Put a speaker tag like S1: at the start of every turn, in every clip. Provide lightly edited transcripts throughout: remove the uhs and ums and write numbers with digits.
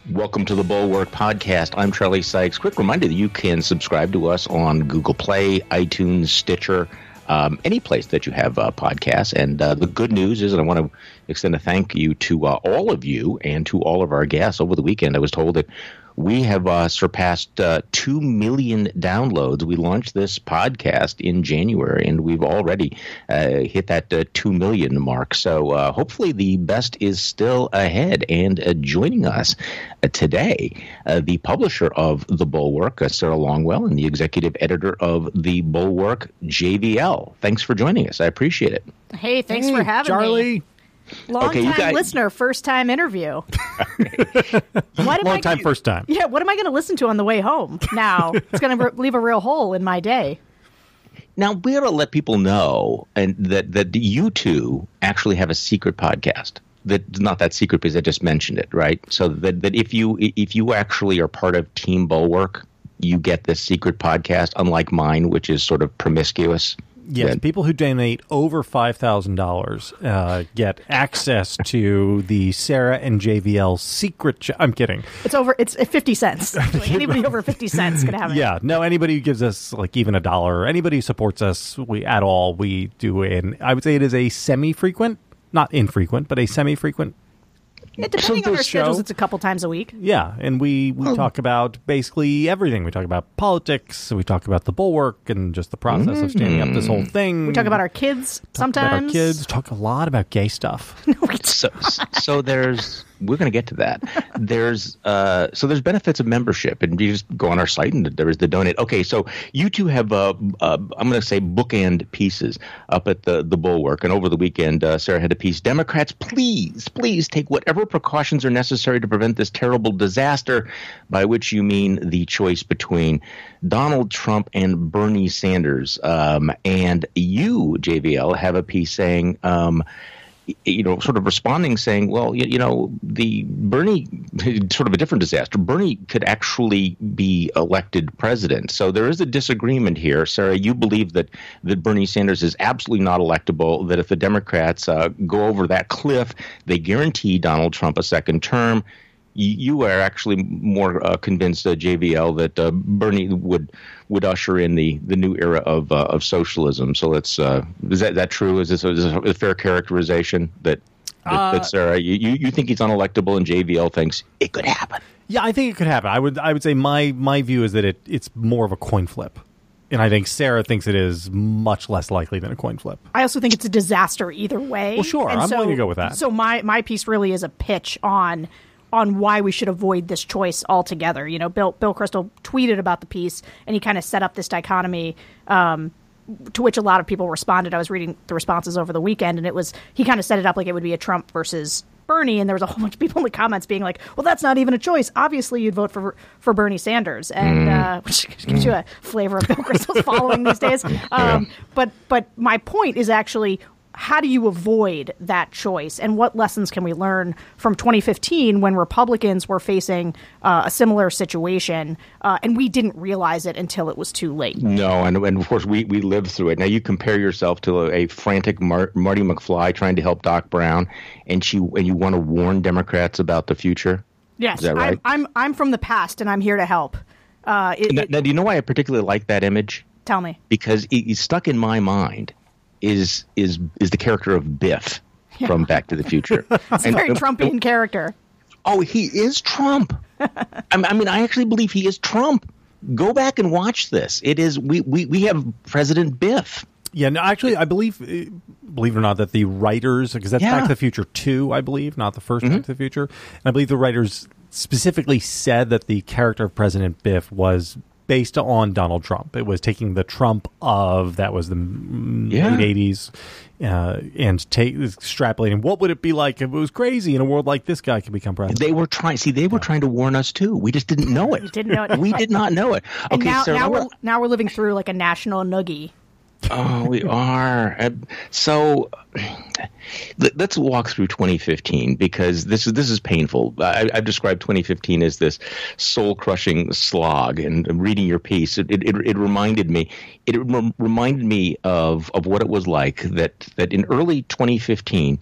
S1: Welcome to the Bulwark Podcast. I'm Charlie Sykes. Quick reminder that you can subscribe to us on Google Play, iTunes, Stitcher, any place that you have podcasts. And the good news is, and I want to extend a thank you to all of you and to all of our guests. Over the weekend, I was told that we have surpassed 2 million downloads. We launched this podcast in January, and we've already hit that 2 million mark. So hopefully the best is still ahead. And joining us today, the publisher of The Bulwark, Sarah Longwell, and the executive editor of The Bulwark, JVL. Thanks for joining us. I appreciate it.
S2: Hey, thanks for having
S3: Charlie.
S2: me. Long-time listener, first-time interview.
S3: First time.
S2: Yeah, what am I going to listen to on the way home now? It's going to leave a real hole in my day.
S1: Now, we ought to let people know and that you two actually have a secret podcast. That's not that secret because I just mentioned it, right? So that if you actually are part of Team Bulwark, you get this secret podcast, unlike mine, which is sort of promiscuous.
S3: Yes, people who donate over $5,000 get access to the Sarah and JVL secret. I'm kidding.
S2: It's 50 cents. Anybody over 50 cents can have it.
S3: Yeah, no, anybody who gives us like even $1, or anybody who supports us we do. And I would say it is a semi-frequent, not infrequent, but a semi-frequent.
S2: Depending on our schedules, it's a couple times a week.
S3: Yeah, and we talk about basically everything. We talk about politics, we talk about the Bulwark and just the process of standing up this whole thing.
S2: We talk about our kids sometimes.
S3: Talk a lot about gay stuff.
S1: So we're going to get to that. There's benefits of membership, and you just go on our site and there is the donate. Okay, so you two have I'm going to say bookend pieces up at the Bulwark, and over the weekend Sarah had a piece. Democrats, please take whatever precautions are necessary to prevent this terrible disaster, by which you mean the choice between Donald Trump and Bernie Sanders. And you, JVL, have a piece saying, sort of responding, saying, well, the Bernie, sort of a different disaster. Bernie could actually be elected president. So there is a disagreement here. Sarah, you believe that Bernie Sanders is absolutely not electable, that if the Democrats go over that cliff, they guarantee Donald Trump a second term. You are actually more convinced, JVL, that Bernie would usher in the new era of socialism. So let's is that true? Is this a fair characterization that Sarah, you think he's unelectable and JVL thinks it could happen?
S3: Yeah, I think it could happen. I would say my view is that it's more of a coin flip. And I think Sarah thinks it is much less likely than a coin flip.
S2: I also think it's a disaster either way.
S3: Well, sure. I'm willing to go with that.
S2: So my piece really is a pitch on why we should avoid this choice altogether. Bill Kristol tweeted about the piece, and he kind of set up this dichotomy to which a lot of people responded. I was reading the responses over the weekend, and he kind of set it up like it would be a Trump versus Bernie, and there was a whole bunch of people in the comments being like, well, that's not even a choice. Obviously, you'd vote for Bernie Sanders, and which gives you a flavor of Bill Kristol's following these days. But my point is actually, how do you avoid that choice, and what lessons can we learn from 2015 when Republicans were facing a similar situation, and we didn't realize it until it was too late?
S1: No, and of course we lived through it. Now you compare yourself to a frantic Marty McFly trying to help Doc Brown, and you want to warn Democrats about the future.
S2: Yes,
S1: is that right?
S2: I'm from the past, and I'm here to help.
S1: Now, do you know why I particularly like that image?
S2: Tell me.
S1: Because it's stuck in my mind. Is the character of Biff from Back to the Future.
S2: It's a very Trumpian character.
S1: Oh, he is Trump. I mean, I actually believe he is Trump. Go back and watch this. It is we have President Biff.
S3: Yeah, no, actually, I believe it or not, that the writers, because that's Back to the Future 2, I believe, not the first Back to the Future. And I believe the writers specifically said that the character of President Biff was based on Donald Trump. It was taking the Trump of, that was the late 80s, and extrapolating, what would it be like if it was crazy in a world like this guy could become president?
S1: They were trying to warn us too. We just didn't know it.
S2: We didn't know it.
S1: We did not know it.
S2: Okay, and now we're living through like a national noogie.
S1: Oh, we are. So let's walk through 2015, because this is painful. I've described 2015 as this soul-crushing slog. And reading your piece, it reminded me. It reminded me of what it was like that in early 2015.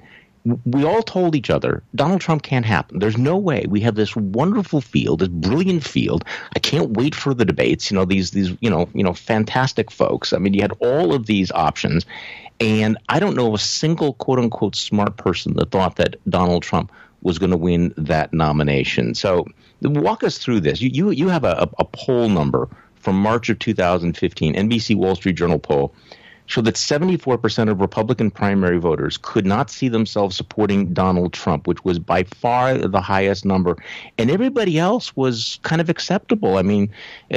S1: we all told each other Donald Trump can't happen. There's no way. We have this wonderful field, this brilliant field. I can't wait for the debates. These fantastic folks. I mean, you had all of these options, and I don't know of a single quote unquote smart person that thought that Donald Trump was going to win that nomination. So walk us through this. You have a poll number from March of 2015, NBC Wall Street Journal poll, showed that 74% of Republican primary voters could not see themselves supporting Donald Trump, which was by far the highest number. And everybody else was kind of acceptable. I mean,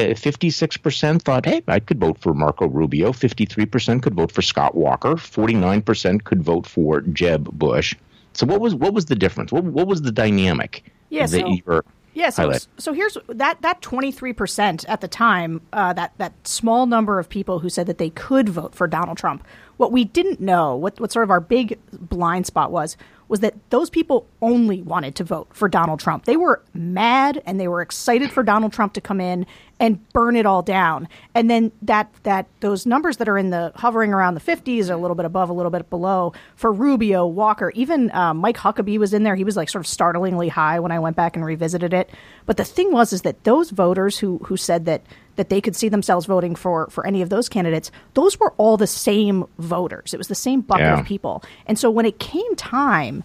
S1: 56% thought, hey, I could vote for Marco Rubio. 53% could vote for Scott Walker. 49% could vote for Jeb Bush. So what was the difference? What was the dynamic that you were
S2: so here's that 23% at the time, that small number of people who said that they could vote for Donald Trump. What we didn't know, what sort of our big blind spot was that those people only wanted to vote for Donald Trump. They were mad and they were excited for Donald Trump to come in and burn it all down. And then that those numbers that are hovering around the 50s, a little bit above, a little bit below, for Rubio, Walker, even Mike Huckabee was in there. He was like sort of startlingly high when I went back and revisited it. But the thing is that those voters who said that they could see themselves voting for any of those candidates, those were all the same voters. It was the same bucket of people. And so when it came time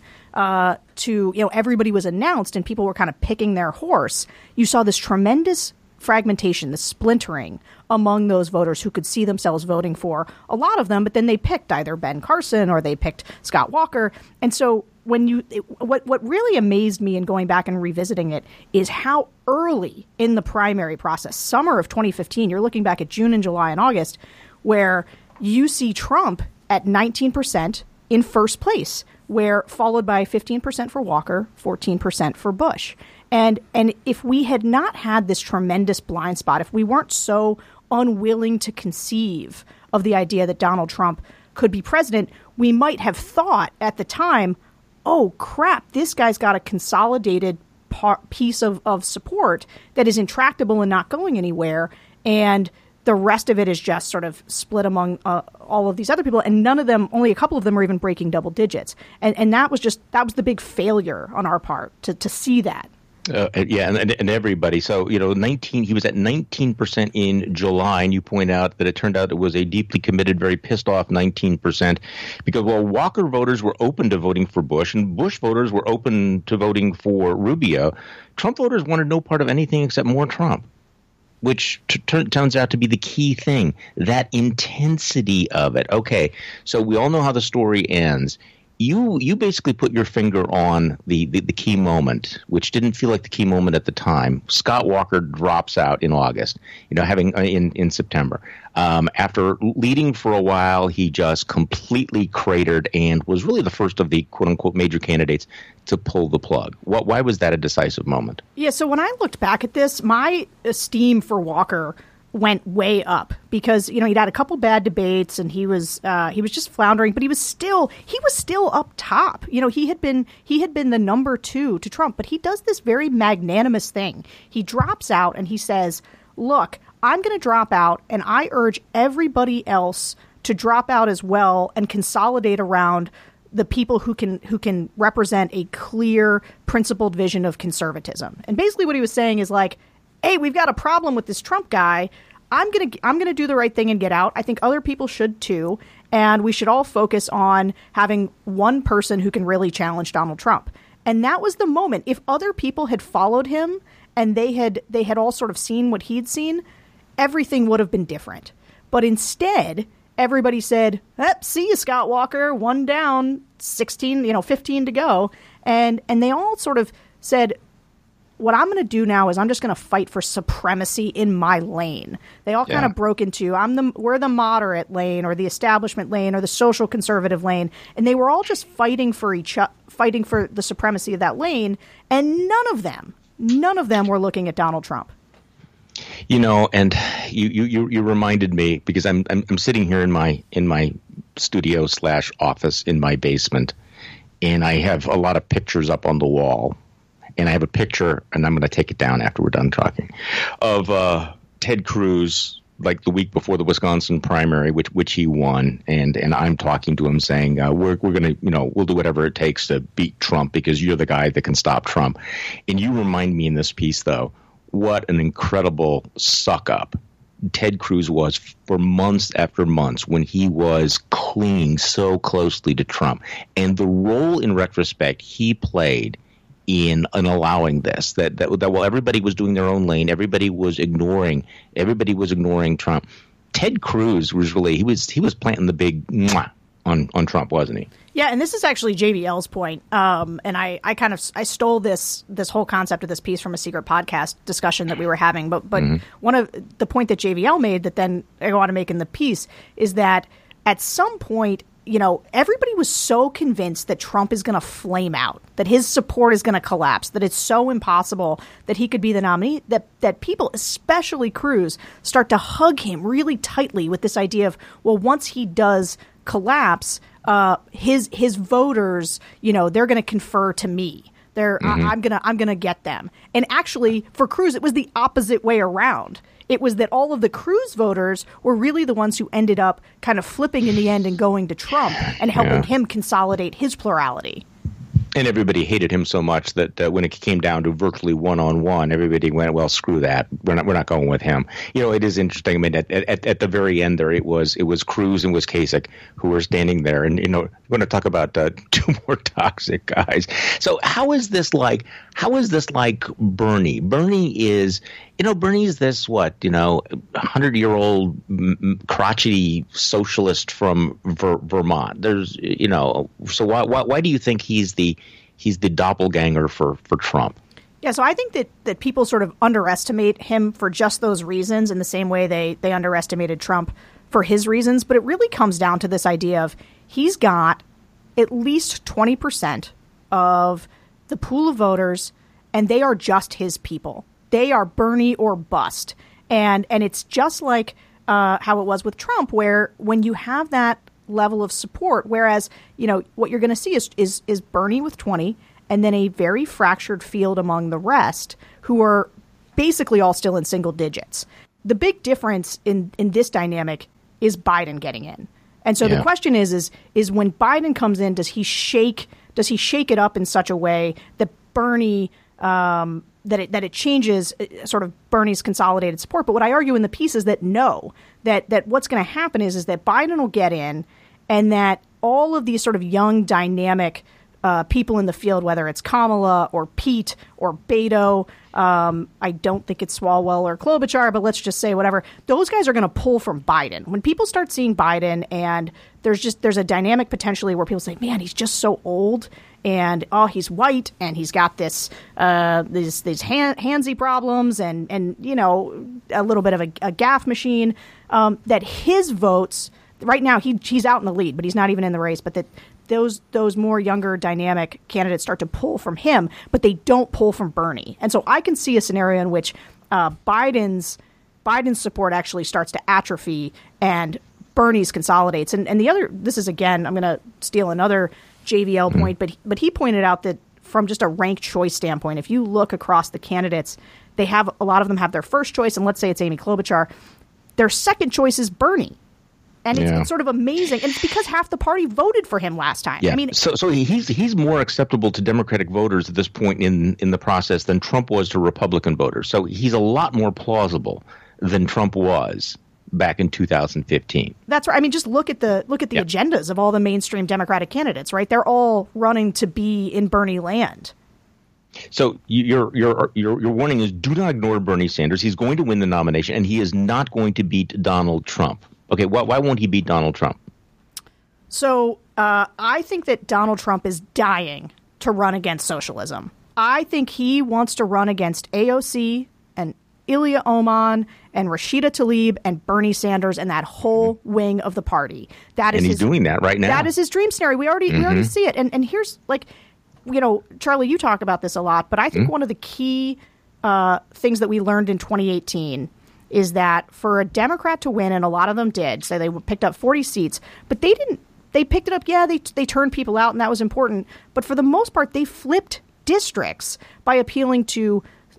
S2: to, everybody was announced and people were kind of picking their horse, you saw this tremendous fragmentation, the splintering among those voters who could see themselves voting for a lot of them, but then they picked either Ben Carson or they picked Scott Walker. And so what really amazed me in going back and revisiting it is how early in the primary process, summer of 2015, you're looking back at June and July and August, where you see Trump at 19% in first place, followed by 15% for Walker, 14% for Bush. And if we had not had this tremendous blind spot, if we weren't so unwilling to conceive of the idea that Donald Trump could be president, we might have thought at the time, oh, crap, this guy's got a consolidated piece of support that is intractable and not going anywhere. And the rest of it is just sort of split among all of these other people. And only a couple of them are even breaking double digits. And that was the big failure on our part to see that.
S1: And everybody. So, he was at 19% in July, and you point out that it turned out it was a deeply committed, very pissed off 19%, because while Walker voters were open to voting for Bush and Bush voters were open to voting for Rubio, Trump voters wanted no part of anything except more Trump, which turns out to be the key thing, that intensity of it. Okay, so we all know how the story ends. You basically put your finger on the key moment, which didn't feel like the key moment at the time. Scott Walker drops out in August, having in September. After leading for a while, he just completely cratered and was really the first of the quote unquote major candidates to pull the plug. Why was that a decisive moment? Yeah,
S2: so when I looked back at this, my esteem for Walker went way up because he'd had a couple bad debates and he was just floundering, but he was still up top. He had been the number 2 to Trump, but he does this very magnanimous thing. He drops out and he says, "Look, I'm going to drop out, and I urge everybody else to drop out as well and consolidate around the people who can represent a clear, principled vision of conservatism." And basically, what he was saying is like, hey, we've got a problem with this Trump guy. I'm gonna do the right thing and get out. I think other people should too, and we should all focus on having one person who can really challenge Donald Trump. And that was the moment. If other people had followed him and they had all sort of seen what he'd seen, everything would have been different. But instead, everybody said, "See you, Scott Walker. 1 down, 15 to go," and they all sort of said, what I'm going to do now is I'm just going to fight for supremacy in my lane. They all kind of broke into, we're the moderate lane or the establishment lane or the social conservative lane. And they were all just fighting for the supremacy of that lane. And none of them were looking at Donald Trump.
S1: And you reminded me, because I'm sitting here in my studio / office in my basement, and I have a lot of pictures up on the wall. And I have a picture, and I'm going to take it down after we're done talking, of Ted Cruz like the week before the Wisconsin primary, which he won, and I'm talking to him saying we're going to we'll do whatever it takes to beat Trump because you're the guy that can stop Trump. And you remind me in this piece though, what an incredible suck up Ted Cruz was for months after months when he was clinging so closely to Trump, and the role in retrospect he played in allowing this, that while everybody was doing their own lane, everybody was ignoring Trump. Ted Cruz was really he was planting the big mwah on Trump, wasn't he?
S2: Yeah, and this is actually JVL's point. And I stole this whole concept of this piece from a secret podcast discussion that we were having. But one of the point that JVL made that then I want to make in the piece is that at some point, everybody was so convinced that Trump is going to flame out, that his support is going to collapse, that it's so impossible that he could be the nominee, that people, especially Cruz, start to hug him really tightly with this idea of, well, once he does collapse, his voters, they're going to confer to me. I'm gonna get them. And actually, for Cruz, it was the opposite way around. It was that all of the Cruz voters were really the ones who ended up kind of flipping in the end and going to Trump and helping him consolidate his plurality.
S1: And everybody hated him so much that when it came down to virtually one-on-one, everybody went, well, screw that. We're not going with him. It is interesting. I mean, at the very end there, it was Cruz and was Kasich who were standing there. And, we're going to talk about two more toxic guys. So how is this like Bernie? Bernie is this 100-year-old crotchety socialist from Vermont. There's, so why do you think he's the doppelganger for Trump?
S2: Yeah, so I think that people sort of underestimate him for just those reasons in the same way they underestimated Trump for his reasons. But it really comes down to this idea of he's got at least 20% of the pool of voters, and they are just his people. They are Bernie or bust. And it's just like how it was with Trump, where when you have that level of support, whereas, what you're going to see is Bernie with 20 and then a very fractured field among the rest who are basically all still in single digits. The big difference in this dynamic is Biden getting in. And so the question is when Biden comes in, does he shake it up in such a way that Bernie that it changes sort of Bernie's consolidated support? But what I argue in the piece is that no, that what's going to happen is that Biden will get in, and that all of these sort of young, dynamic people in the field, whether it's Kamala or Pete or Beto, I don't think it's Swalwell or Klobuchar, but let's just say whatever, those guys are going to pull from Biden. When people start seeing Biden and there's a dynamic potentially where people say, man, he's just so old, and he's white, and he's got these handsy problems, and a little bit of a gaffe machine, that his votes right now he's out in the lead, but he's not even in the race. But that those more younger dynamic candidates start to pull from him, but they don't pull from Bernie. And so I can see a scenario in which Biden's support actually starts to atrophy and Bernie's consolidates. And the other, this is again, I'm going to steal another JVL point, but he pointed out that from just a ranked choice standpoint, if you look across the candidates, a lot of them have their first choice, and let's say it's Amy Klobuchar, their second choice is Bernie. And it's sort of amazing. And it's because half the party voted for him last time.
S1: Yeah.
S2: I mean,
S1: so he's more acceptable to Democratic voters at this point in the process than Trump was to Republican voters. So he's a lot more plausible than Trump was back in 2015.
S2: That's right. I mean, just look at the agendas of all the mainstream Democratic candidates, right? They're all running to be in Bernie land.
S1: So your warning is do not ignore Bernie Sanders. He's going to win the nomination, and he is not going to beat Donald Trump. Okay, why won't he beat Donald Trump?
S2: So I think that Donald Trump is dying to run against socialism. I think he wants to run against AOC and Ilya Oman and Rashida Tlaib and Bernie Sanders and that whole wing of the party.
S1: He's doing that right now.
S2: That is his dream scenario. We already see it. And here's Charlie, you talk about this a lot, but I think one of the key things that we learned in 2018 is that for a Democrat to win, and a lot of them did, so they picked up 40 seats, but they picked it up, they turned people out, and that was important. But for the most part, they flipped districts by appealing to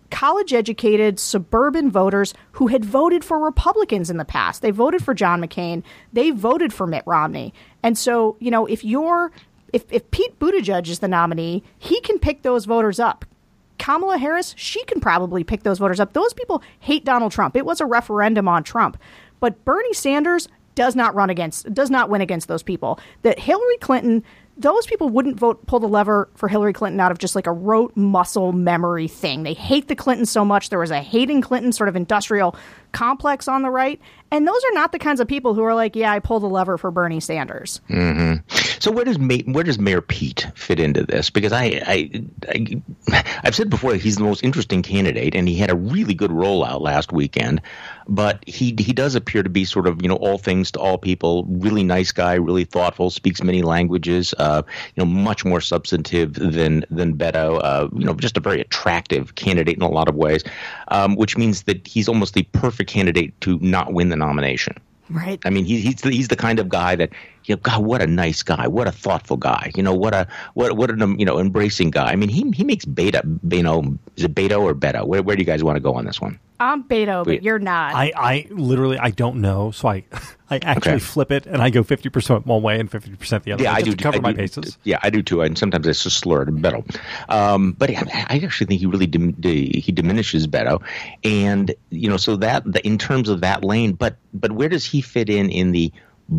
S2: college-educated suburban voters who had voted for Republicans in the past. They voted for John McCain. They voted for Mitt Romney. And so, if Pete Buttigieg is the nominee, he can pick those voters up. Kamala Harris, she can probably pick those voters up. Those people hate Donald Trump. It was a referendum on Trump. But Bernie Sanders does not win against those people. That Hillary Clinton, those people wouldn't pull the lever for Hillary Clinton out of just like a rote muscle memory thing. They hate the Clintons so much. There was a hating Clinton sort of industrial complex on the right. And those are not the kinds of people who are like, yeah, I pull the lever for Bernie Sanders.
S1: Mm-hmm. So where does Mayor Pete fit into this? Because I've said before that he's the most interesting candidate, and he had a really good rollout last weekend. But he does appear to be sort of all things to all people. Really nice guy, really thoughtful, speaks many languages. Much more substantive than Beto. Just a very attractive candidate in a lot of ways, which means that he's almost the perfect candidate to not win the nomination.
S2: Right.
S1: I mean, he's the kind of guy that, God, what a nice guy, what a thoughtful guy, what an embracing guy. I mean, he makes Beto, is it Beto or Beto? Where do you guys want to go on this one?
S2: I'm Beto, but you're not.
S3: I literally, I don't know. So I actually flip it and I go 50% one way and 50% the other.
S1: Yeah,
S3: way,
S1: I do.
S3: To cover my bases.
S1: Yeah, I do too. And sometimes it's just slurred Beto. But I actually think he really he diminishes Beto. And, so that in terms of that lane, but where does he fit in the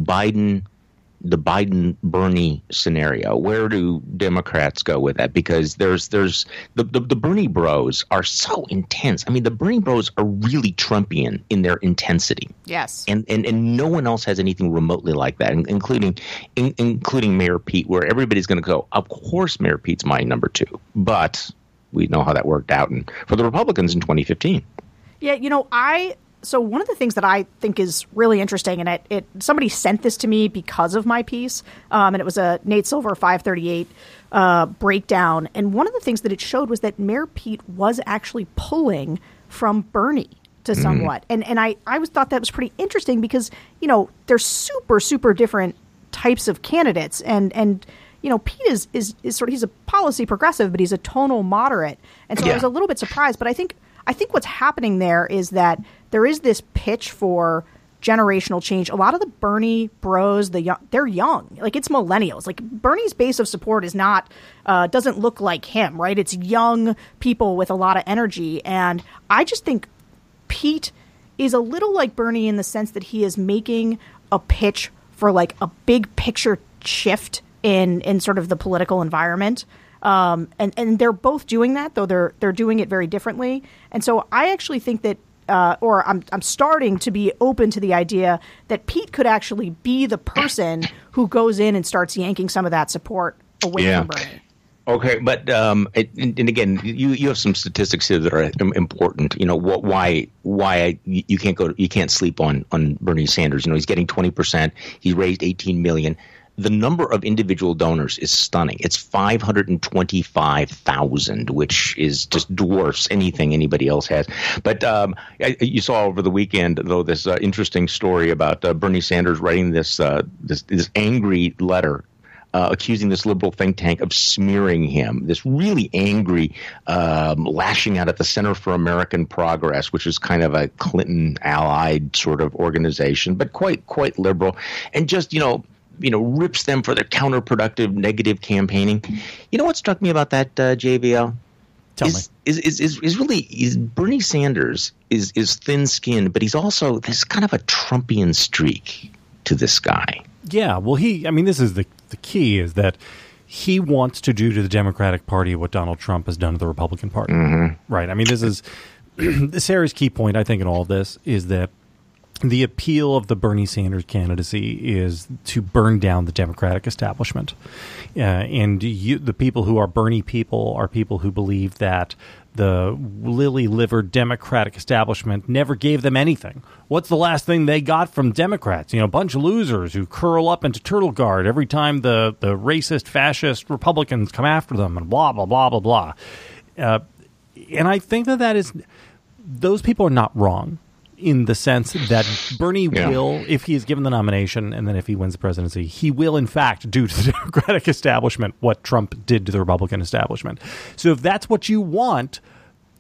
S1: Biden-Bernie scenario? Where do Democrats go with that? Because there's the Bernie bros are so intense. I mean, the Bernie bros are really Trumpian in their intensity.
S2: Yes.
S1: And no one else has anything remotely like that, including Mayor Pete, where everybody's going to go, of course Mayor Pete's my number two. But we know how that worked out for the Republicans in 2015.
S2: Yeah, So one of the things that I think is really interesting, and somebody sent this to me because of my piece, and it was a Nate Silver 538 breakdown. And one of the things that it showed was that Mayor Pete was actually pulling from Bernie to somewhat. And I thought that was pretty interesting because, they're super, super different types of candidates. And Pete is sort of, he's a policy progressive, but he's a tonal moderate. And so I was a little bit surprised. But I think what's happening there is that there is this pitch for generational change. A lot of the Bernie bros, they're young. Like, it's millennials. Like, Bernie's base of support is not doesn't look like him, right? It's young people with a lot of energy. And I just think Pete is a little like Bernie in the sense that he is making a pitch for like a big picture shift in sort of the political environment. And they're both doing that, though they're doing it very differently. And so I actually think that, I'm starting to be open to the idea that Pete could actually be the person who goes in and starts yanking some of that support away from Bernie.
S1: Okay, but and again, you have some statistics here that are important. Why you can't sleep on Bernie Sanders. He's getting 20%. He's raised $18 million. The number of individual donors is stunning. It's 525,000, which is just dwarfs anything anybody else has. But you saw over the weekend, though, this interesting story about Bernie Sanders writing this angry letter accusing this liberal think tank of smearing him. This really angry lashing out at the Center for American Progress, which is kind of a Clinton-allied sort of organization, but quite liberal, and just rips them for their counterproductive negative campaigning. What struck me about that, JVL?
S3: Tell me.
S1: Is Bernie Sanders is thin-skinned, but he's also this kind of a Trumpian streak to this guy.
S3: Yeah, well, this is the key is that he wants to do to the Democratic Party what Donald Trump has done to the Republican Party. Mm-hmm. Right. This is Sarah's key point, I think, in all of this is that the appeal of the Bernie Sanders candidacy is to burn down the Democratic establishment. And the people who are Bernie people are people who believe that the lily-livered Democratic establishment never gave them anything. What's the last thing they got from Democrats? A bunch of losers who curl up into turtle guard every time the racist, fascist Republicans come after them and blah, blah, blah, blah, blah. And I think that is – those people are not wrong. In the sense that Bernie will, if he is given the nomination and then if he wins the presidency, he will in fact do to the Democratic establishment what Trump did to the Republican establishment. So if that's what you want, then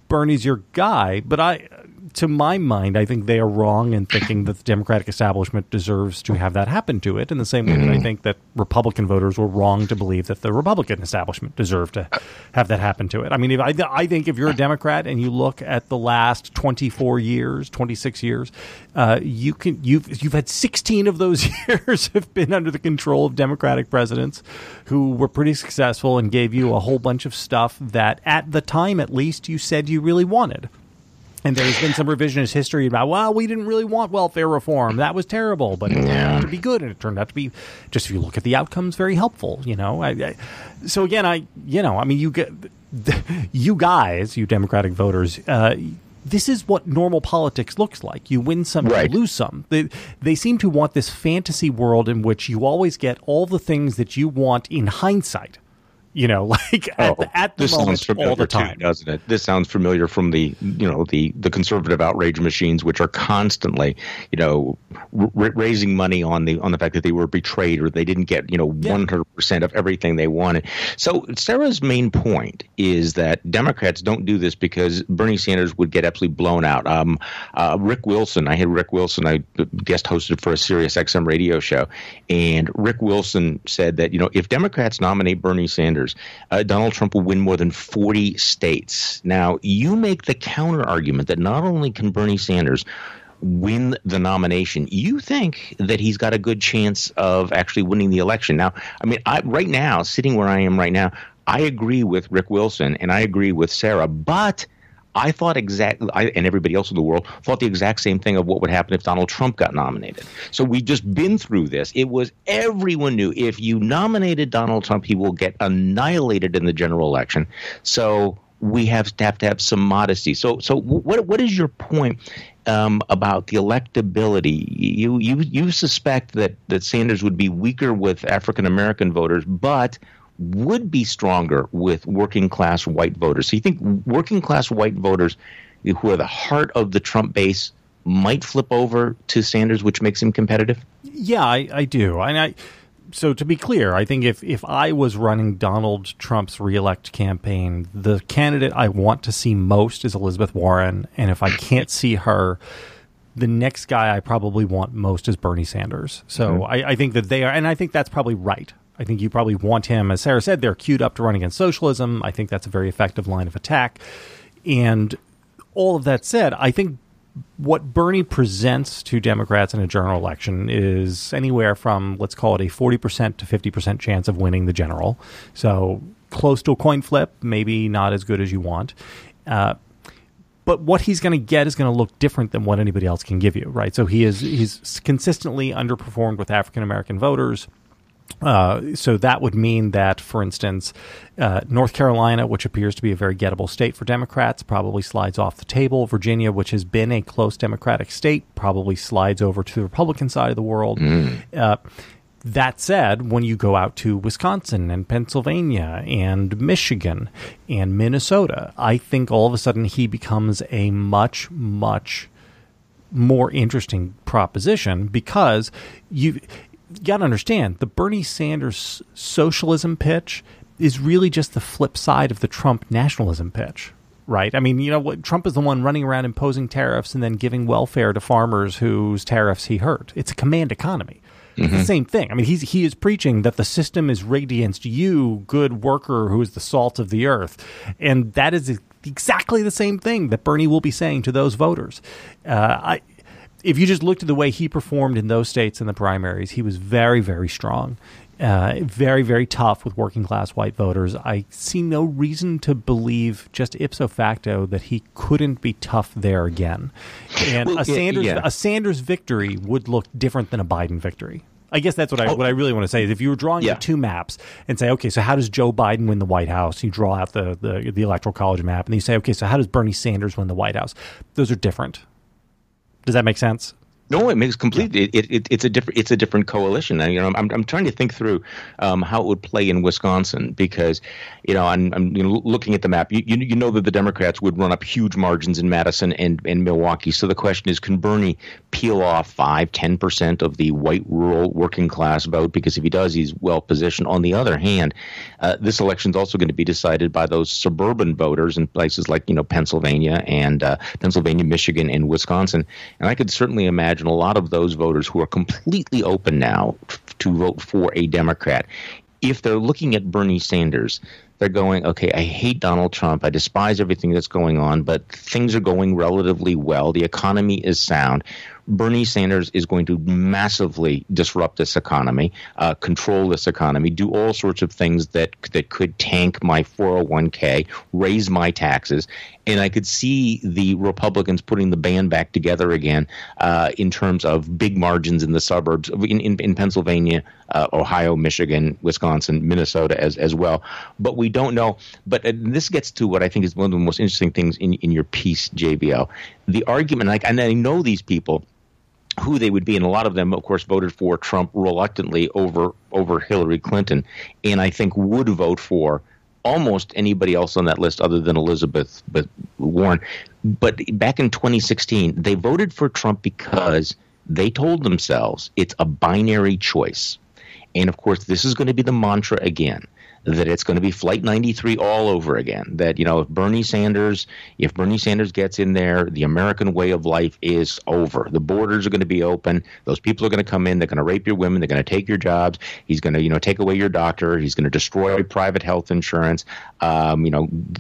S3: Bernie's your guy, but to my mind, I think they are wrong in thinking that the Democratic establishment deserves to have that happen to it, in the same way that I think that Republican voters were wrong to believe that the Republican establishment deserved to have that happen to it. I mean, I think if you're a Democrat and you look at the last 24 years, 26 years, you've had 16 of those years have been under the control of Democratic presidents who were pretty successful and gave you a whole bunch of stuff that, at the time at least, you said you really wanted. And there's been some revisionist history about, well, we didn't really want welfare reform. That was terrible, but it turned out to be good, and it turned out to be, just if you look at the outcomes, very helpful. So again, you guys, you Democratic voters, this is what normal politics looks like. You win some, you lose some. They seem to want this fantasy world in which you always get all the things that you want in hindsight. At the moment, all the time,
S1: too, doesn't it? This sounds familiar from the conservative outrage machines, which are constantly, raising money on the fact that they were betrayed or they didn't get 100% of everything they wanted. So Sarah's main point is that Democrats don't do this because Bernie Sanders would get absolutely blown out. Rick Wilson, I had Rick Wilson, I guest hosted for a Sirius XM radio show, and Rick Wilson said that if Democrats nominate Bernie Sanders, Donald Trump will win more than 40 states. Now, you make the counter argument that not only can Bernie Sanders win the nomination, you think that he's got a good chance of actually winning the election. Now, right now, sitting where I am right now, I agree with Rick Wilson and I agree with Sarah, but I thought and everybody else in the world thought the exact same thing of what would happen if Donald Trump got nominated. So we've just been through this. Everyone knew if you nominated Donald Trump, he will get annihilated in the general election. So we have to have some modesty. So what is your point about the electability? You suspect that Sanders would be weaker with African American voters, but would be stronger with working-class white voters. So you think working-class white voters, who are the heart of the Trump base, might flip over to Sanders, which makes him competitive?
S3: Yeah, I do. And so to be clear, I think if I was running Donald Trump's reelect campaign, the candidate I want to see most is Elizabeth Warren. And if I can't see her, the next guy I probably want most is Bernie Sanders. So I think that they are, and I think that's probably right. I think you probably want him. As Sarah said, they're queued up to run against socialism. I think that's a very effective line of attack. And all of that said, I think what Bernie presents to Democrats in a general election is anywhere from, let's call it a 40% to 50% chance of winning the general. So close to a coin flip, maybe not as good as you want. But what he's going to get is going to look different than what anybody else can give you, right? So he's consistently underperformed with African American voters. So that would mean that, for instance, North Carolina, which appears to be a very gettable state for Democrats, probably slides off the table. Virginia, which has been a close Democratic state, probably slides over to the Republican side of the world. That said, when you go out to Wisconsin and Pennsylvania and Michigan and Minnesota, I think all of a sudden he becomes a much, much more interesting proposition, because you got to understand, the Bernie Sanders socialism pitch is really just the flip side of the Trump nationalism pitch, right? I mean, Trump is the one running around imposing tariffs and then giving welfare to farmers whose tariffs he hurt. It's a command economy. It's the same thing. I mean, he is preaching that the system is rigged against you, good worker who is the salt of the earth. And that is exactly the same thing that Bernie will be saying to those voters. If you just looked at the way he performed in those states in the primaries, he was very, very strong, very, very tough with working-class white voters. I see no reason to believe, just ipso facto, that he couldn't be tough there again. And a Sanders victory would look different than a Biden victory. I guess that's what I really want to say is if you were drawing the two maps and say, okay, so how does Joe Biden win the White House? You draw out the Electoral College map, and you say, okay, so how does Bernie Sanders win the White House? Those are different. Does that make sense?
S1: No, it makes complete. It's a different coalition. And, I'm trying to think through how it would play in Wisconsin because, I'm looking at the map. You know that the Democrats would run up huge margins in Madison and Milwaukee. So the question is, can Bernie peel off 5-10% of the white rural working class vote? Because if he does, he's well positioned. On the other hand, this election is also going to be decided by those suburban voters in places like Pennsylvania, Michigan, and Wisconsin. And I could certainly imagine a lot of those voters who are completely open now to vote for a Democrat. If they're looking at Bernie Sanders, they're going, okay, I hate Donald Trump. I despise everything that's going on, but things are going relatively well. The economy is sound. Bernie Sanders is going to massively disrupt this economy, control this economy, do all sorts of things that could tank my 401k, raise my taxes. And I could see the Republicans putting the band back together again in terms of big margins in the suburbs in Pennsylvania, Ohio, Michigan, Wisconsin, Minnesota as well. But we don't know. But this gets to what I think is one of the most interesting things in your piece, JVL. The argument, and I know these people, who they would be, and a lot of them, of course, voted for Trump reluctantly over Hillary Clinton, and I think would vote for almost anybody else on that list other than Elizabeth Warren. But back in 2016, they voted for Trump because they told themselves it's a binary choice. And, of course, this is going to be the mantra again, that it's going to be Flight 93 all over again, that, if Bernie Sanders gets in there, the American way of life is over. The borders are going to be open. Those people are going to come in. They're going to rape your women. They're going to take your jobs. He's going to, take away your doctor. He's going to destroy private health insurance. Good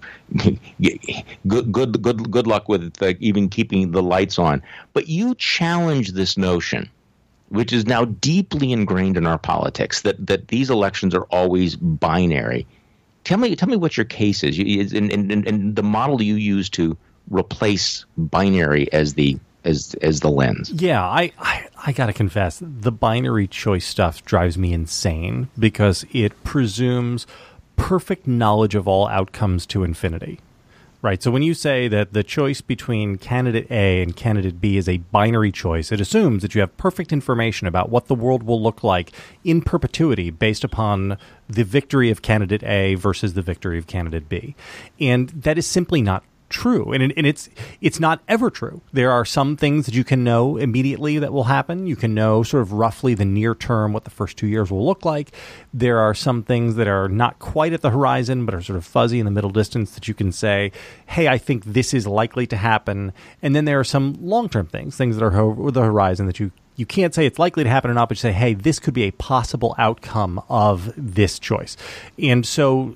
S1: luck with even keeping the lights on. But you challenge this notion, which is now deeply ingrained in our politics, that these elections are always binary. Tell me what your case is, and the model you use to replace binary as the lens.
S3: Yeah, I gotta confess, the binary choice stuff drives me insane because it presumes perfect knowledge of all outcomes to infinity. Right. So when you say that the choice between candidate A and candidate B is a binary choice, it assumes that you have perfect information about what the world will look like in perpetuity based upon the victory of candidate A versus the victory of candidate B. And that is simply not true. And it's not ever true. There are some things that you can know immediately that will happen. You can know sort of roughly the near term, what the first 2 years will look like. There are some things that are not quite at the horizon, but are sort of fuzzy in the middle distance that you can say, hey, I think this is likely to happen. And then there are some long-term things that are over the horizon that you can't say it's likely to happen or not, but you say, hey, this could be a possible outcome of this choice. And so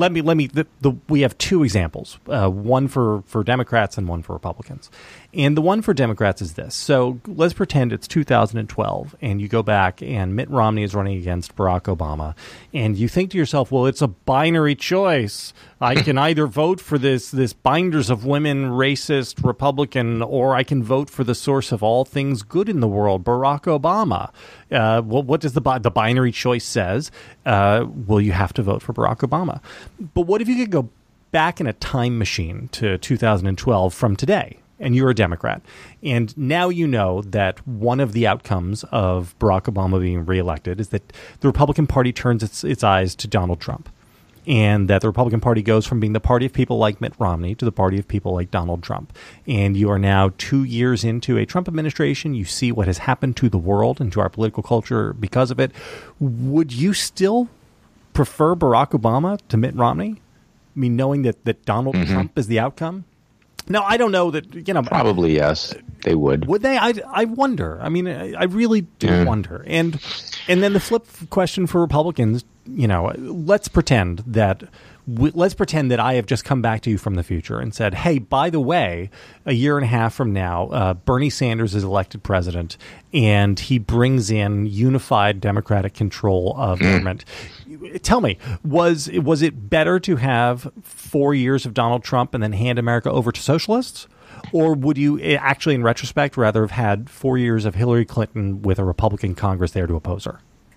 S3: we have two examples, one for Democrats and one for Republicans. And the one for Democrats is this. So let's pretend it's 2012 and you go back and Mitt Romney is running against Barack Obama. And you think to yourself, well, it's a binary choice. I can either vote for this binders of women, racist Republican, or I can vote for the source of all things good in the world, Barack Obama. What does the binary choice says? Well, you have to vote for Barack Obama. But what if you could go back in a time machine to 2012 from today? And you're a Democrat. And now you know that one of the outcomes of Barack Obama being reelected is that the Republican Party turns its eyes to Donald Trump. And that the Republican Party goes from being the party of people like Mitt Romney to the party of people like Donald Trump. And you are now 2 years into a Trump administration. You see what has happened to the world and to our political culture because of it. Would you still prefer Barack Obama to Mitt Romney? I mean, knowing that Donald Trump is the outcome? No, I don't know that,
S1: Probably, yes, they would.
S3: Would they? I wonder. I mean, I really do wonder. And then the flip question for Republicans, let's pretend that I have just come back to you from the future and said, hey, by the way, a year and a half from now, Bernie Sanders is elected president and he brings in unified Democratic control of government. Tell me, was it better to have 4 years of Donald Trump and then hand America over to socialists? Or would you actually, in retrospect, rather have had 4 years of Hillary Clinton with a Republican Congress there to oppose her?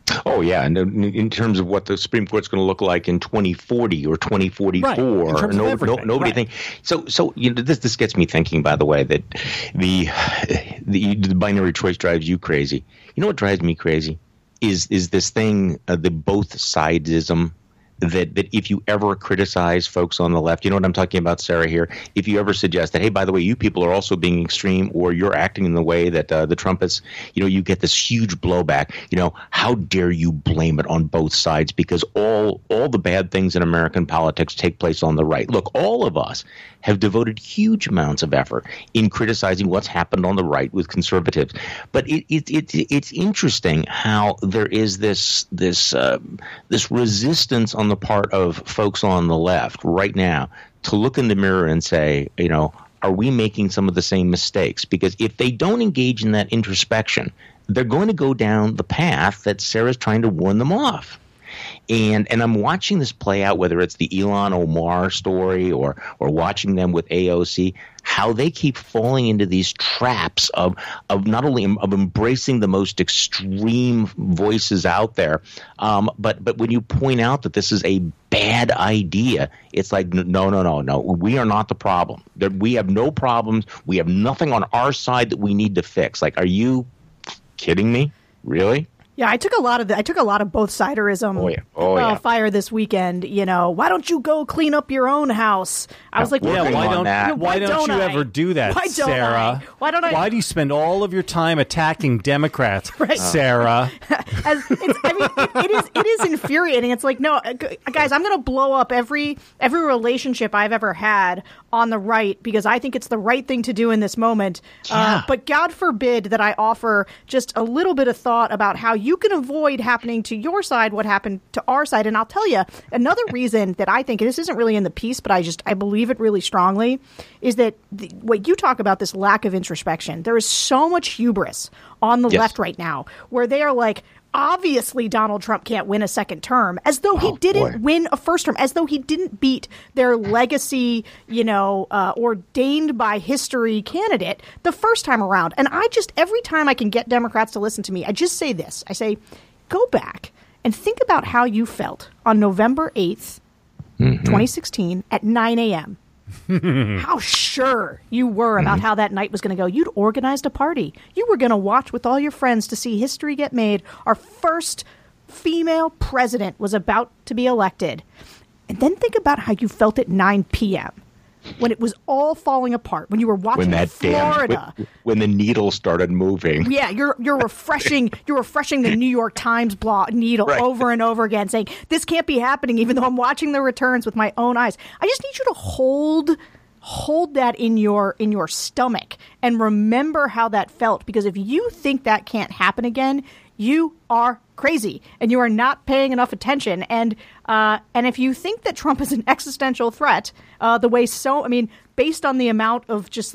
S1: Oh, yeah. And in terms of what the Supreme Court's going to look like in 2040 or 2044,
S3: right.
S1: Nobody thinks. So this gets me thinking, by the way, that the binary choice drives you crazy. You know what drives me crazy is this thing, the both sidesism. That if you ever criticize folks on the left, you know what I'm talking about, Sarah, here? If you ever suggest that, hey, by the way, you people are also being extreme, or you're acting in the way that the Trumpists, you get this huge blowback. How dare you blame it on both sides? Because all the bad things in American politics take place on the right. Look, all of us have devoted huge amounts of effort in criticizing what's happened on the right with conservatives. But it's interesting how there is this resistance on the part of folks on the left right now to look in the mirror and say, are we making some of the same mistakes? Because if they don't engage in that introspection, they're going to go down the path that Sarah's trying to warn them off. And I'm watching this play out, whether it's the Ilhan Omar story or watching them with AOC, how they keep falling into these traps of not only of embracing the most extreme voices out there, but when you point out that this is a bad idea, it's like, no, we are not the problem. We have no problems. We have nothing on our side that we need to fix. Like, are you kidding me? Really?
S2: Yeah, I took a lot of both siderism fire this weekend. Why don't you go clean up your own house? I was like,
S3: why don't you ever do that, Sarah? Why do you spend all of your time attacking Democrats, right. Sarah?
S2: It is infuriating. It's like, no, guys, I'm going to blow up every relationship I've ever had on the right because I think it's the right thing to do in this moment.
S1: Yeah.
S2: But God forbid that I offer just a little bit of thought about how you can avoid happening to your side what happened to our side. And I'll tell you, another reason that I think, and this isn't really in the piece, but I believe it really strongly, is that what you talk about, this lack of introspection. There is so much hubris on the left right now where they are like, obviously Donald Trump can't win a second term, as though he didn't win a first term, as though he didn't beat their legacy, ordained by history candidate the first time around. And every time I can get Democrats to listen to me, I just say this. I say, go back and think about how you felt on November 8th, 2016 at 9 a.m. How sure you were about how that night was going to go. You'd organized a party. You were going to watch with all your friends to see history get made. Our first female president was about to be elected. And then think about how you felt at 9 p.m. when it was all falling apart, when you were watching Florida.
S1: When the needle started moving.
S2: Yeah, you're refreshing the New York Times needle over and over again, saying, this can't be happening, even though I'm watching the returns with my own eyes. I just need you to hold that in your stomach and remember how that felt, because if you think that can't happen again, you are crazy and you are not paying enough attention. And if you think that Trump is an existential threat, based on the amount of just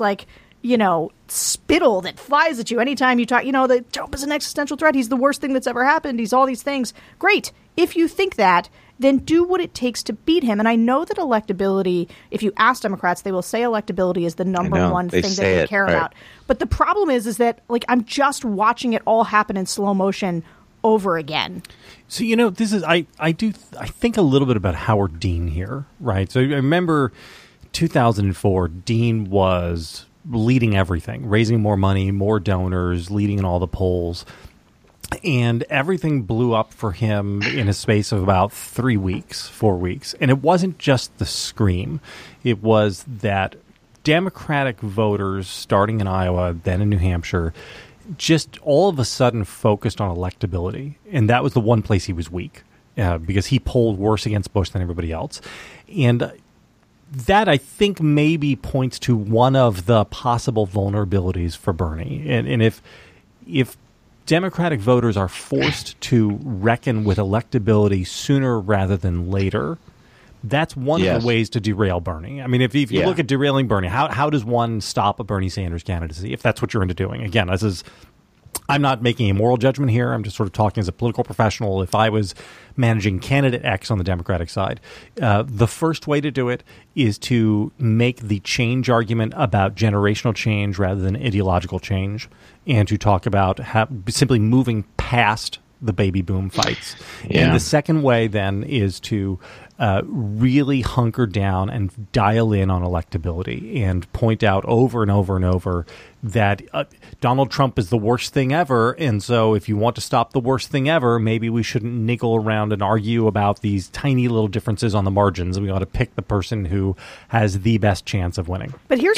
S2: spittle that flies at you anytime you talk, that Trump is an existential threat. He's the worst thing that's ever happened. He's all these things. Great. If you think that, then do what it takes to beat him. And I know that electability, if you ask Democrats, they will say electability is the number one thing that they care about. But the problem is that I'm just watching it all happen in slow motion over again.
S3: So, this is, I think a little bit about Howard Dean here, right? So I remember 2004, Dean was leading everything, raising more money, more donors, leading in all the polls. And everything blew up for him in a space of about 4 weeks. And it wasn't just the scream. It was that Democratic voters, starting in Iowa, then in New Hampshire, just all of a sudden focused on electability. And that was the one place he was weak, because he polled worse against Bush than everybody else. And that, I think, maybe points to one of the possible vulnerabilities for Bernie. And if Democratic voters are forced to reckon with electability sooner rather than later, that's one of the ways to derail Bernie. I mean, if you look at derailing Bernie, how does one stop a Bernie Sanders candidacy, if that's what you're into doing? Again, I'm not making a moral judgment here. I'm just sort of talking as a political professional. If I was managing candidate X on the Democratic side, the first way to do it is to make the change argument about generational change rather than ideological change, and to talk about simply moving past the baby boom fights.
S1: Yeah.
S3: And the second way then is to really hunker down and dial in on electability and point out over and over and over that Donald Trump is the worst thing ever. And so if you want to stop the worst thing ever, maybe we shouldn't niggle around and argue about these tiny little differences on the margins. We ought to pick the person who has the best chance of winning.
S2: But here's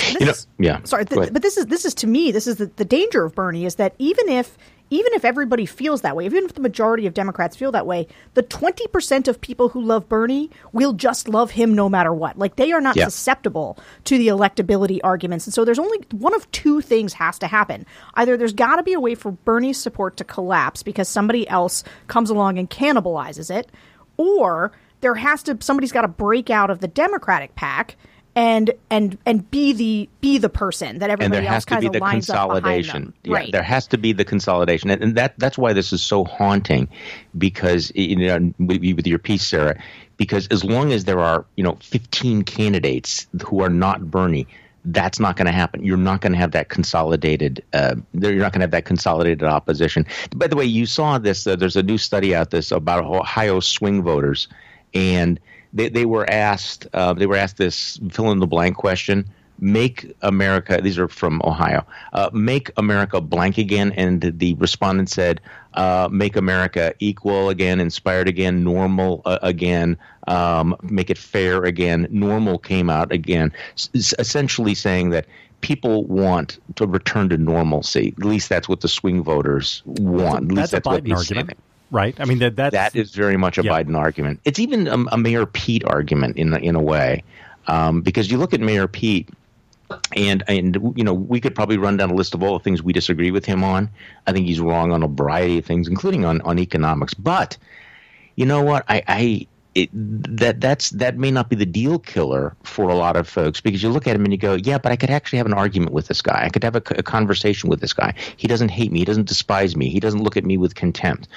S2: this is to me, this is the danger of Bernie, is that even if everybody feels that way, even if the majority of Democrats feel that way, the 20% of people who love Bernie will just love him no matter what. Like, they are not susceptible to the electability arguments. And so there's only one of two things has to happen. Either there's got to be a way for Bernie's support to collapse because somebody else comes along and cannibalizes it, or somebody's got to break out of the Democratic pack and be the person that everybody else kind of lines up behind them.
S1: Yeah, there has to be the consolidation, and that's why this is so haunting. Because with your piece, Sarah, because as long as there are 15 candidates who are not Bernie, that's not going to happen. You're not going to have that consolidated. You're not going to have that consolidated opposition. By the way, you saw this. There's a new study out about Ohio swing voters, and They were asked this fill in the blank question: "Make America." These are from Ohio. "Make America blank again," and the respondent said, "Make America equal again, inspired again, normal again, make it fair again." Normal came out again, essentially saying that people want to return to normalcy. At least that's what the swing voters want. At least
S3: that's a Biden argument. Right. I mean, that is
S1: very much a Biden argument. It's even a Mayor Pete argument in a way, because you look at Mayor Pete, and we could probably run down a list of all the things we disagree with him on. I think he's wrong on a variety of things, including on economics. But you know what? That may not be the deal killer for a lot of folks, because you look at him and you go, yeah, but I could actually have an argument with this guy. I could have a conversation with this guy. He doesn't hate me. He doesn't despise me. He doesn't look at me with contempt.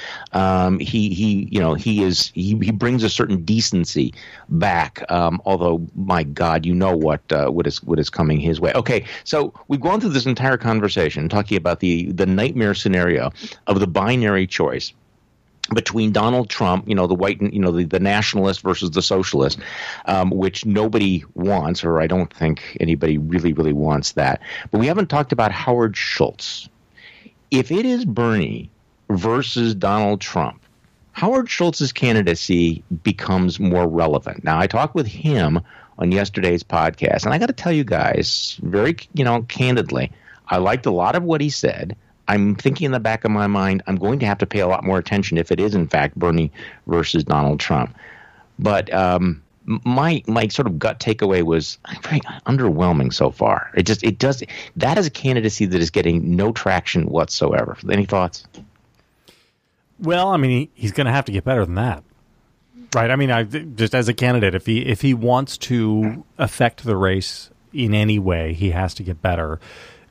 S1: He brings a certain decency back. Although, my God, what is coming his way. Okay, so we've gone through this entire conversation talking about the nightmare scenario of the binary choice between Donald Trump, the white, the nationalist versus the socialist, which nobody wants, or I don't think anybody really, really wants that. But we haven't talked about Howard Schultz. If it is Bernie versus Donald Trump, Howard Schultz's candidacy becomes more relevant. Now, I talked with him on yesterday's podcast, and I got to tell you guys, very, candidly, I liked a lot of what he said. I'm thinking in the back of my mind, I'm going to have to pay a lot more attention if it is, in fact, Bernie versus Donald Trump. But my sort of gut takeaway was very underwhelming so far. That is a candidacy that is getting no traction whatsoever. Any thoughts?
S3: Well, I mean, he's going to have to get better than that. Right. I mean, just as a candidate, if he wants to affect the race in any way, he has to get better.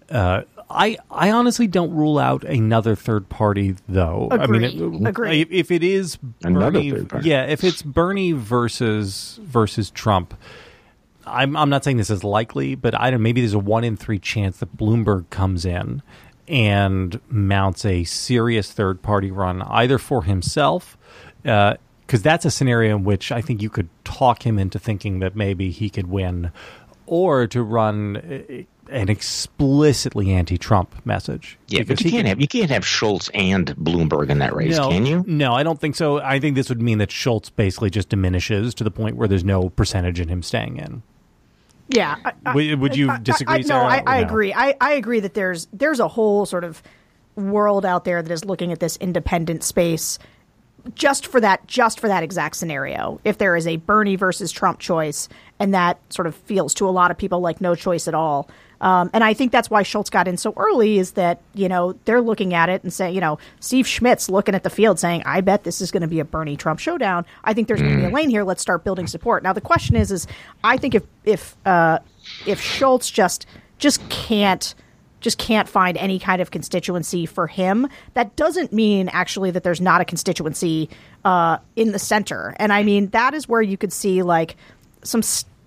S3: I honestly don't rule out another third party, though.
S2: Agree.
S3: If it is Bernie, if it's Bernie versus Trump, I'm not saying this is likely, but maybe there's a 1 in 3 chance that Bloomberg comes in and mounts a serious third party run, either for himself, because that's a scenario in which I think you could talk him into thinking that maybe he could win, or to run an explicitly anti-Trump message.
S1: Yeah, but you can't have Schultz and Bloomberg in that race, can you?
S3: No, I don't think so. I think this would mean that Schultz basically just diminishes to the point where there's no percentage in him staying in.
S2: Yeah.
S3: Would you disagree, Sarah?
S2: I agree. I agree that there's a whole sort of world out there that is looking at this independent space just for that exact scenario. If there is a Bernie versus Trump choice, and that sort of feels to a lot of people like no choice at all. And I think that's why Schultz got in so early, is that, they're looking at it and saying, Steve Schmidt's looking at the field saying, I bet this is going to be a Bernie Trump showdown. I think there's going to be a lane here. Let's start building support. Now, the question is I think if Schultz just can't find any kind of constituency for him, that doesn't mean actually that there's not a constituency in the center. And I mean, that is where you could see like some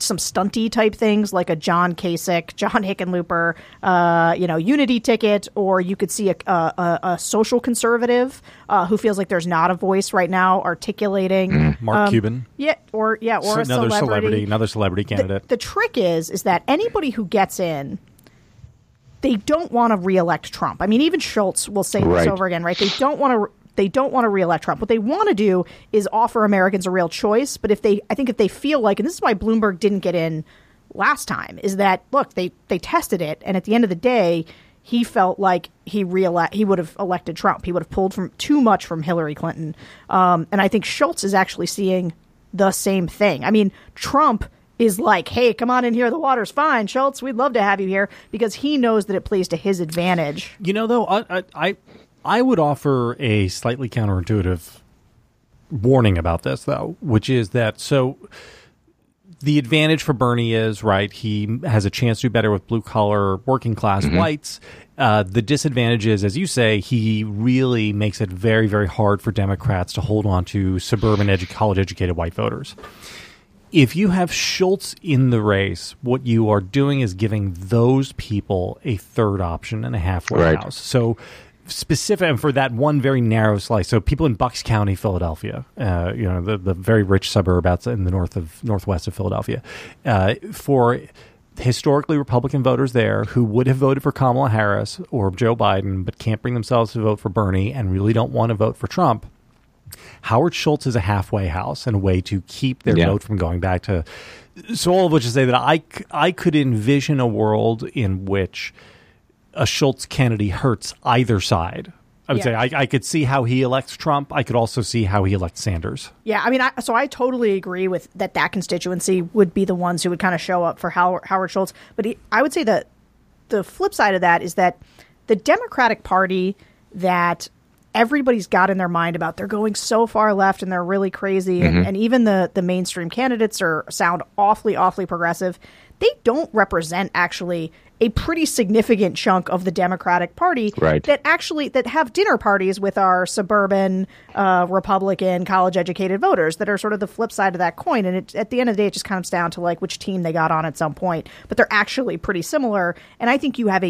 S2: some stunty type things like a John Kasich, John Hickenlooper, Unity ticket, or you could see a social conservative who feels like there's not a voice right now articulating
S3: Mark Cuban.
S2: Or
S3: another celebrity candidate.
S2: The trick is that anybody who gets in, they don't want to reelect Trump. I mean, even Schultz will say this over again, right? They don't want to reelect Trump. What they want to do is offer Americans a real choice. But if they feel like, and this is why Bloomberg didn't get in last time, is that, look, they tested it, and at the end of the day, he felt like he would have elected Trump. He would have pulled from too much from Hillary Clinton. And I think Schultz is actually seeing the same thing. I mean, Trump is like, hey, come on in here. The water's fine. Schultz, we'd love to have you here, because he knows that it plays to his advantage.
S3: Though, I would offer a slightly counterintuitive warning about this, though, which is that, so the advantage for Bernie is, right, he has a chance to do better with blue-collar, working-class whites. The disadvantage is, as you say, he really makes it very, very hard for Democrats to hold on to suburban, college-educated white voters. If you have Schultz in the race, what you are doing is giving those people a third option and a halfway house. So specific, and for that one very narrow slice. So people in Bucks County, Philadelphia, the very rich suburb out in the northwest of Philadelphia, for historically Republican voters there who would have voted for Kamala Harris or Joe Biden, but can't bring themselves to vote for Bernie and really don't want to vote for Trump. Howard Schultz is a halfway house and a way to keep their vote from going back to. So all of which is to say that I could envision a world in which a Schultz Kennedy hurts either side. I would say I could see how he elects Trump. I could also see how he elects Sanders.
S2: Yeah, I mean, I totally agree with that constituency would be the ones who would kind of show up for Howard Schultz. But I would say that the flip side of that is that the Democratic Party that everybody's got in their mind about, they're going so far left and they're really crazy, and even the mainstream candidates sound awfully, awfully progressive. They don't represent actually a pretty significant chunk of the Democratic Party that have dinner parties with our suburban Republican college educated voters that are sort of the flip side of that coin. And at the end of the day, it just comes down to like which team they got on at some point. But they're actually pretty similar. And I think you have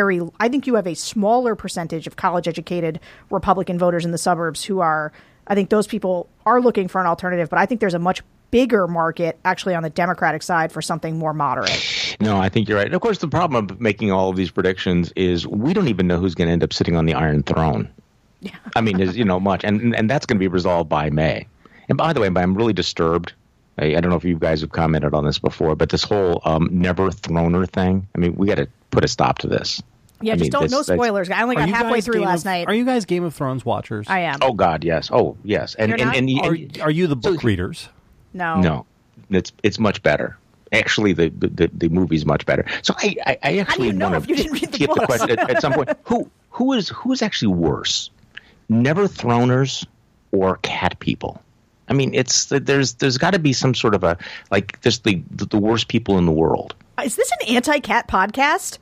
S2: a smaller percentage of college educated Republican voters in the suburbs who are, I think those people are looking for an alternative. But I think there's a much bigger market actually on the Democratic side for something more moderate.
S1: No, I think you're right. And of course, the problem of making all of these predictions is we don't even know who's going to end up sitting on the Iron Throne. Yeah. I mean, there's much, and that's going to be resolved by May. And by the way, I'm really disturbed. I don't know if you guys have commented on this before, but this whole never throner thing. I mean, we got to put a stop to this.
S2: Yeah, no spoilers. I only got halfway through last night.
S3: Are you guys Game of Thrones watchers?
S2: I am.
S1: Oh God, yes. Oh yes. And
S3: are you the book readers?
S2: No,
S1: it's much better. Actually, the movie's much better. So I actually want to keep the question at some point. Who is actually worse, Never Throners or cat people? I mean, there's got to be some sort of a just the worst people in the world.
S2: Is this an anti-cat podcast?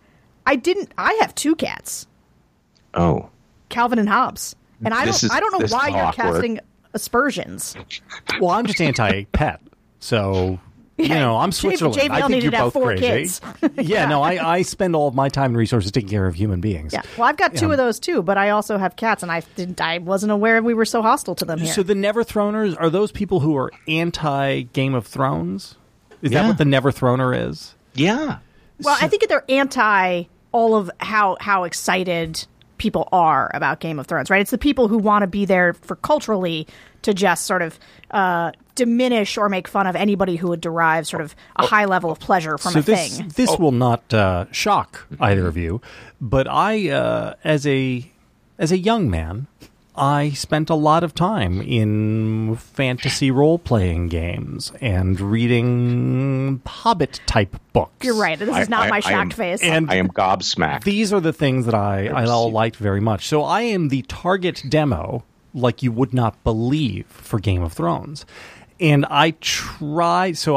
S2: I have two cats.
S1: Oh,
S2: Calvin and Hobbes, and I don't know why you're casting aspersions.
S3: Well, I'm just anti-pet, so I'm Switzerland. I think you're both crazy.
S2: Kids.
S3: No, I spend all of my time and resources taking care of human beings.
S2: Yeah, well, I've got two of those too, but I also have cats, and I wasn't aware we were so hostile to them here.
S3: So the Never Throners are those people who are anti Game of Thrones? Is that what the Never Throner is?
S1: Yeah.
S2: Well, I think they're anti all of how excited people are about Game of Thrones, right? It's the people who want to be there for culturally to just sort of diminish or make fun of anybody who would derive sort of a high level of pleasure from a thing.
S3: This will not shock either of you, but I, as a young man, I spent a lot of time in fantasy role-playing games and reading Hobbit-type books.
S2: You're right. This is not my shocked face.
S1: And I am gobsmacked.
S3: These are the things that I all liked very much. So I am the target demo, like you would not believe, for Game of Thrones. And I tried... So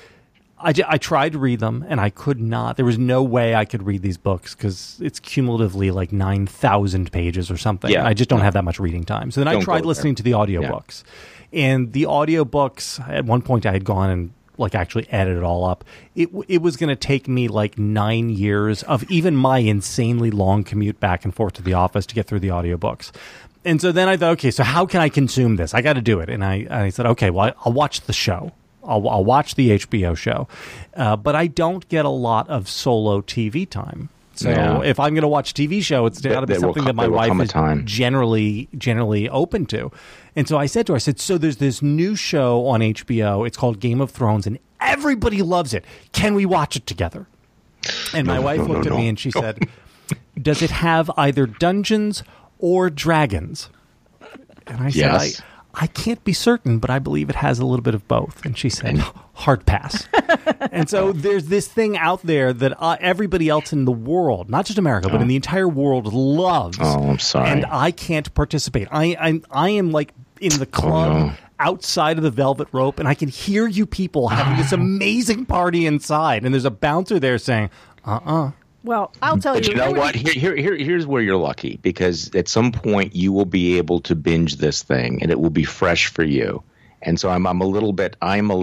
S3: I tried to read them, and I could not. There was no way I could read these books because it's cumulatively like 9,000 pages or something. Yeah, I just don't have that much reading time. So then I tried listening to the audiobooks. Yeah. And the audiobooks, at one point I had gone and like actually edit it all up, it was going to take me like 9 years of even my insanely long commute back and forth to the office to get through the audiobooks. And so then I thought, okay, so how can I consume this? I got to do it. And I said, okay, well, I'll watch the show. I'll watch the HBO show. But I don't get a lot of solo TV time. So if I'm going to watch a TV show, it's got to be something that my wife is generally open to. And so I said to her, so there's this new show on HBO. It's called Game of Thrones, and everybody loves it. Can we watch it together? And my wife looked at me and she said, does it have either dungeons or dragons? And I said, I can't be certain, but I believe it has a little bit of both. And she said, hard pass. And so there's this thing out there that everybody else in the world, not just America, but in the entire world loves.
S1: Oh, I'm sorry.
S3: And I can't participate. I am like in the club outside of the velvet rope, and I can hear you people having this amazing party inside. And there's a bouncer there saying,
S2: Well, I'll tell you.
S1: But you know what? Here's where you're lucky, because at some point you will be able to binge this thing, and it will be fresh for you. And so I'm a little bit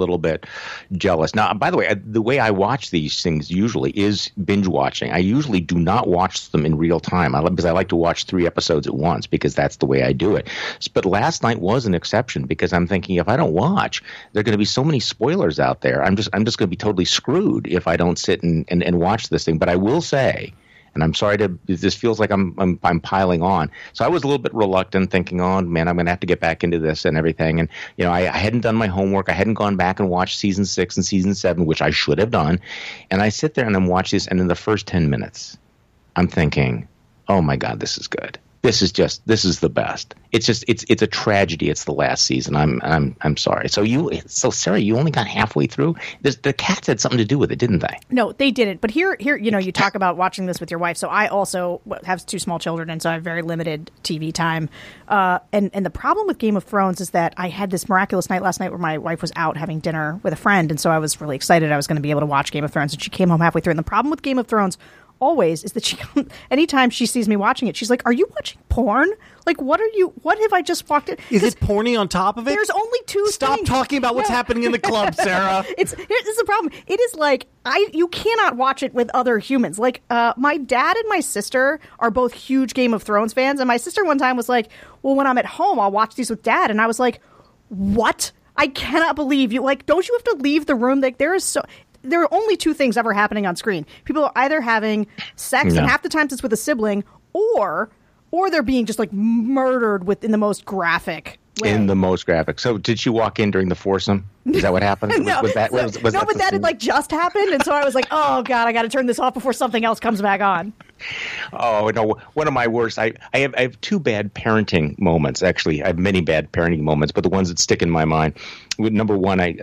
S1: jealous. Now, by the way, the way I watch these things usually is binge watching. I usually do not watch them in real time because I like to watch 3 episodes at once, because that's the way I do it. But last night was an exception, because I'm thinking if I don't watch, there are going to be so many spoilers out there. I'm just going to be totally screwed if I don't sit and watch this thing. But I will say, and I'm sorry this feels like I'm piling on. So I was a little bit reluctant, thinking, oh man, I'm going to have to get back into this and everything. And I hadn't done my homework. I hadn't gone back and watched season 6 and season 7, which I should have done. And I sit there and I'm watching this, and in the first 10 minutes, I'm thinking, oh my God, this is good. This is the best. It's a tragedy. It's the last season. I'm sorry. So Sarah, you only got halfway through. The cats had something to do with it, didn't they?
S2: No, they didn't. But here, you talk about watching this with your wife. So I also have 2 small children, and so I have very limited TV time. And the problem with Game of Thrones is that I had this miraculous night last night where my wife was out having dinner with a friend, and so I was really excited I was going to be able to watch Game of Thrones. And she came home halfway through. And the problem with Game of Thrones always is that anytime she sees me watching it, she's like, "Are you watching porn? Like, what have I just walked in?"
S3: Is it porny on top of it?
S2: There's only 2
S3: Stop
S2: things.
S3: talking about what's happening in the club, Sarah.
S2: This is the problem. It is like you cannot watch it with other humans. Like my dad and my sister are both huge Game of Thrones fans, and my sister one time was like, "Well, when I'm at home, I'll watch these with Dad," and I was like, "What? I cannot believe you! Like, don't you have to leave the room? Like, there are only 2 things ever happening on screen. People are either having sex, and half the times it's with a sibling, or they're being just like murdered in the most graphic way.
S1: In the most graphic. So did she walk in during the foursome? Is that what happened?
S2: No,
S1: but
S2: that had like just happened, and so I was like, "Oh God, I got to turn this off before something else comes back on."
S1: Oh no! One of my worst. I have 2 bad parenting moments. Actually, I have many bad parenting moments, but the ones that stick in my mind. Number one, I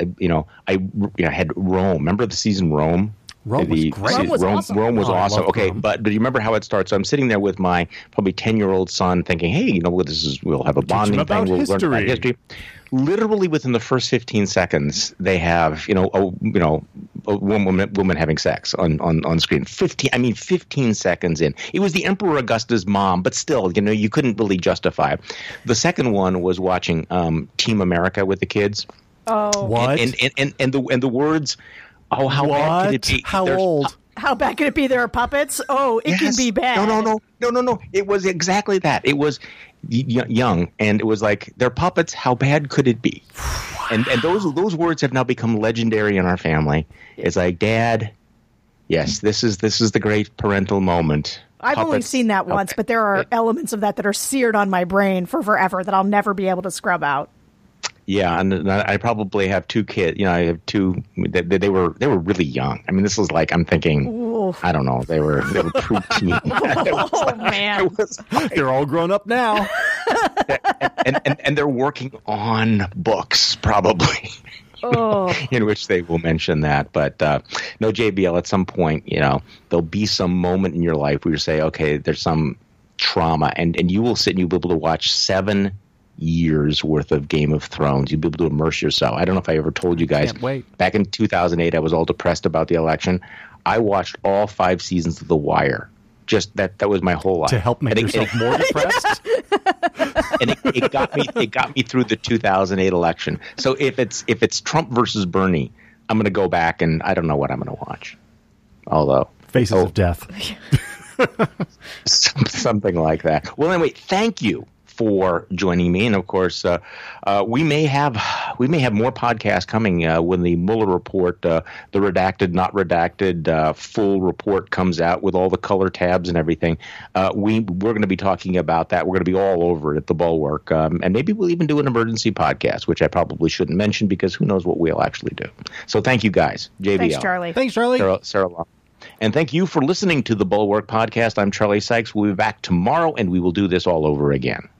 S1: had Rome. Remember the season Rome?
S3: Rome was great.
S1: Rome was awesome. Okay,
S3: Rome.
S1: but do you remember how it starts? So I'm sitting there with my probably 10-year-old son, thinking, "Hey, we'll have a bonding thing. We'll learn about history." Literally within the first 15 seconds, they have a woman having sex on screen. 15 seconds in. It was the Emperor Augustus' mom, but still, you couldn't really justify it. The second one was watching Team America with the kids.
S2: Oh,
S3: what?
S1: And the words. Oh, how bad could it be?
S3: How old?
S2: How bad could it be? There are puppets. Oh, it can be bad.
S1: No. It was exactly that. It was young, and it was like, they're puppets. How bad could it be? And those words have now become legendary in our family. It's like, Dad, yes, this is the great parental moment.
S2: I've only seen that once, but there are elements of that are seared on my brain for forever that I'll never be able to scrub out.
S1: Yeah, and I probably have 2 kids. I have 2. They were really young. I mean, this was like, I'm thinking, oof. I don't know. They were preteen.
S2: Man,
S3: they're all grown up now,
S1: and they're working on books probably.
S2: Oh.
S1: In which they will mention that. But no, JBL, at some point, there'll be some moment in your life where you say, okay, there's some trauma, and you will sit and you'll be able to watch 7 years worth of Game of Thrones. You'll be able to immerse yourself. I don't know if I ever told you guys.
S3: Can't wait.
S1: Back in 2008, I was all depressed about the election. I watched all 5 seasons of The Wire. Just that was my whole life.
S3: To help make yourself more depressed?
S1: And it got me through the 2008 election. So if it's Trump versus Bernie, I'm going to go back and I don't know what I'm going to watch. Although
S3: Faces of Death.
S1: Something like that. Well, anyway, thank you for joining me, and of course, we may have more podcasts coming when the Mueller report, the redacted, not redacted, full report comes out with all the color tabs and everything. We're going to be talking about that. We're going to be all over it at the Bulwark, and maybe we'll even do an emergency podcast, which I probably shouldn't mention because who knows what we'll actually do. So, thank you guys. JVL.
S2: Thanks, Charlie.
S3: Thanks, Charlie.
S1: Sarah Long. And thank you for listening to the Bulwark Podcast. I'm Charlie Sykes. We'll be back tomorrow, and we will do this all over again.